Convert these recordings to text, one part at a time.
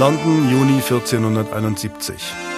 London, Juni 1471.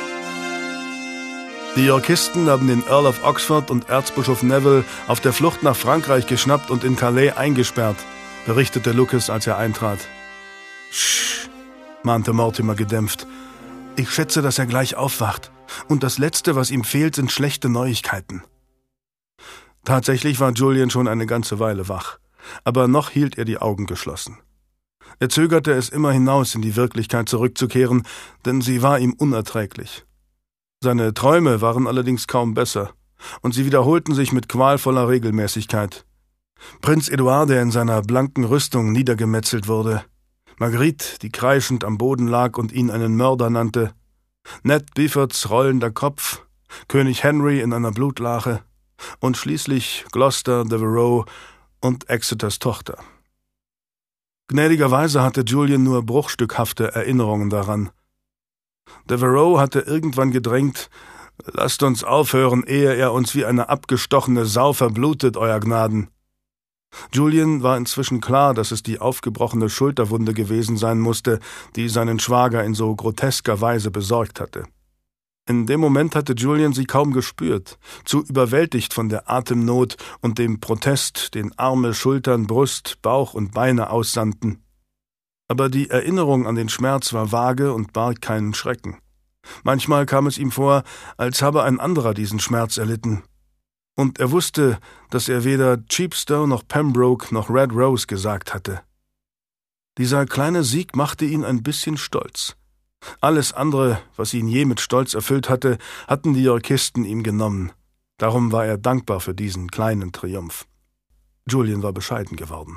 Die Yorkisten haben den Earl of Oxford und Erzbischof Neville auf der Flucht nach Frankreich geschnappt und in Calais eingesperrt, berichtete Lucas, als er eintrat. »Sch«, mahnte Mortimer gedämpft. »Ich schätze, dass er gleich aufwacht. Und das Letzte, was ihm fehlt, sind schlechte Neuigkeiten.« Tatsächlich war Julian schon eine ganze Weile wach, aber noch hielt er die Augen geschlossen. Er zögerte es immer hinaus, in die Wirklichkeit zurückzukehren, denn sie war ihm unerträglich. Seine Träume waren allerdings kaum besser, und sie wiederholten sich mit qualvoller Regelmäßigkeit. Prinz Edouard, der in seiner blanken Rüstung niedergemetzelt wurde, Marguerite, die kreischend am Boden lag und ihn einen Mörder nannte, Ned Befords rollender Kopf, König Henry in einer Blutlache und schließlich Gloucester, Devereux und Exeters Tochter. Gnädigerweise hatte Julian nur bruchstückhafte Erinnerungen daran. Devereux hatte irgendwann gedrängt, »Lasst uns aufhören, ehe er uns wie eine abgestochene Sau verblutet, Euer Gnaden.« Julian war inzwischen klar, dass es die aufgebrochene Schulterwunde gewesen sein musste, die seinen Schwager in so grotesker Weise besorgt hatte. In dem Moment hatte Julian sie kaum gespürt, zu überwältigt von der Atemnot und dem Protest, den Arme, Schultern, Brust, Bauch und Beine aussandten. Aber die Erinnerung an den Schmerz war vage und barg keinen Schrecken. Manchmal kam es ihm vor, als habe ein anderer diesen Schmerz erlitten. Und er wusste, dass er weder Chepstow noch Pembroke noch Red Rose gesagt hatte. Dieser kleine Sieg machte ihn ein bisschen stolz. Alles andere, was ihn je mit Stolz erfüllt hatte, hatten die Yorkisten ihm genommen. Darum war er dankbar für diesen kleinen Triumph. Julian war bescheiden geworden.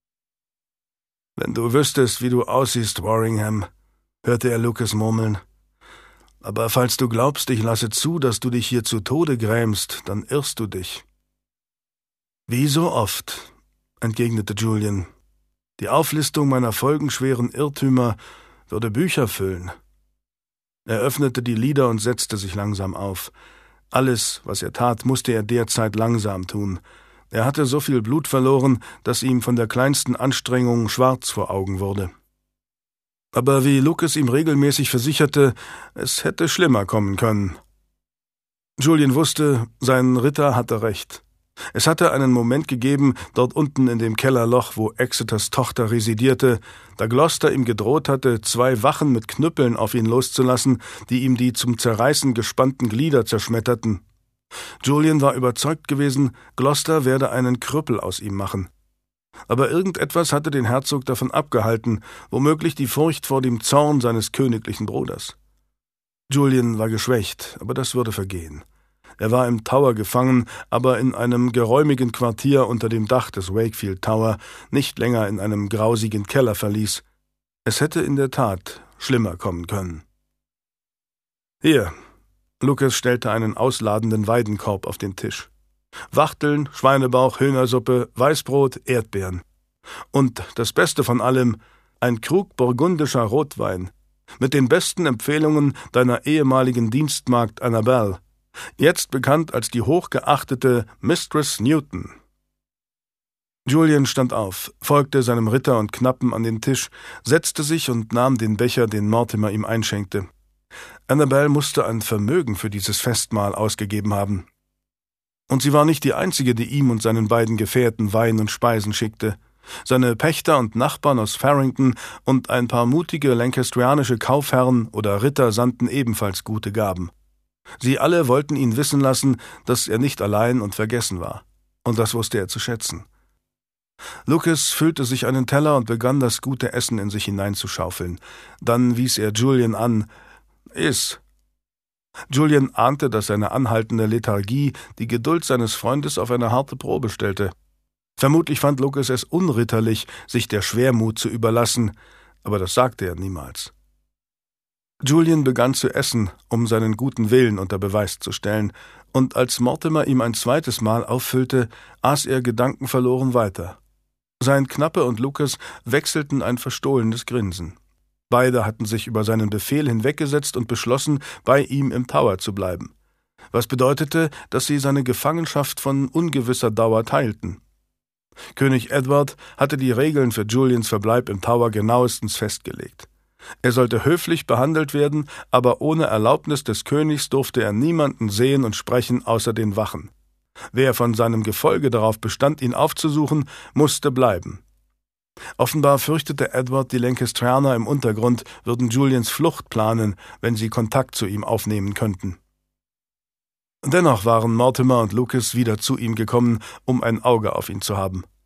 »Wenn du wüsstest, wie du aussiehst, Warringham«, hörte er Lucas murmeln. »Aber falls du glaubst, ich lasse zu, dass du dich hier zu Tode grämst, dann irrst du dich.« »Wie so oft«, entgegnete Julian. »Die Auflistung meiner folgenschweren Irrtümer würde Bücher füllen.« Er öffnete die Lider und setzte sich langsam auf. Alles, was er tat, musste er derzeit langsam tun. Er hatte so viel Blut verloren, dass ihm von der kleinsten Anstrengung schwarz vor Augen wurde. Aber wie Lucas ihm regelmäßig versicherte, es hätte schlimmer kommen können. Julian wusste, sein Ritter hatte recht. Es hatte einen Moment gegeben, dort unten in dem Kellerloch, wo Exeters Tochter residierte, da Gloucester ihm gedroht hatte, 2 Wachen mit Knüppeln auf ihn loszulassen, die ihm die zum Zerreißen gespannten Glieder zerschmetterten. Julian war überzeugt gewesen, Gloucester werde einen Krüppel aus ihm machen. Aber irgendetwas hatte den Herzog davon abgehalten, womöglich die Furcht vor dem Zorn seines königlichen Bruders. Julian war geschwächt, aber das würde vergehen. Er war im Tower gefangen, aber in einem geräumigen Quartier unter dem Dach des Wakefield Tower, nicht länger in einem grausigen Kellerverlies. Es hätte in der Tat schlimmer kommen können. »Hier«, Lucas stellte einen ausladenden Weidenkorb auf den Tisch. »Wachteln, Schweinebauch, Hühnersuppe, Weißbrot, Erdbeeren. Und das Beste von allem, ein Krug burgundischer Rotwein, mit den besten Empfehlungen deiner ehemaligen Dienstmagd Annabelle, jetzt bekannt als die hochgeachtete Mistress Newton.« Julian stand auf, folgte seinem Ritter und Knappen an den Tisch, setzte sich und nahm den Becher, den Mortimer ihm einschenkte. Annabelle musste ein Vermögen für dieses Festmahl ausgegeben haben. Und sie war nicht die einzige, die ihm und seinen beiden Gefährten Wein und Speisen schickte. Seine Pächter und Nachbarn aus Farrington und ein paar mutige lancastrianische Kaufherren oder Ritter sandten ebenfalls gute Gaben. Sie alle wollten ihn wissen lassen, dass er nicht allein und vergessen war. Und das wusste er zu schätzen. Lucas füllte sich einen Teller und begann, das gute Essen in sich hineinzuschaufeln. Dann wies er Julian an. »Iss!« Julian ahnte, dass seine anhaltende Lethargie die Geduld seines Freundes auf eine harte Probe stellte. Vermutlich fand Lucas es unritterlich, sich der Schwermut zu überlassen, aber das sagte er niemals. Julian begann zu essen, um seinen guten Willen unter Beweis zu stellen, und als Mortimer ihm ein zweites Mal auffüllte, aß er gedankenverloren weiter. Sein Knappe und Lucas wechselten ein verstohlenes Grinsen. Beide hatten sich über seinen Befehl hinweggesetzt und beschlossen, bei ihm im Tower zu bleiben. Was bedeutete, dass sie seine Gefangenschaft von ungewisser Dauer teilten. König Edward hatte die Regeln für Julians Verbleib im Tower genauestens festgelegt. Er sollte höflich behandelt werden, aber ohne Erlaubnis des Königs durfte er niemanden sehen und sprechen außer den Wachen. Wer von seinem Gefolge darauf bestand, ihn aufzusuchen, musste bleiben. Offenbar fürchtete Edward, die Lancastrianer im Untergrund würden Julians Flucht planen, wenn sie Kontakt zu ihm aufnehmen könnten. Dennoch waren Mortimer und Lucas wieder zu ihm gekommen, um ein Auge auf ihn zu haben.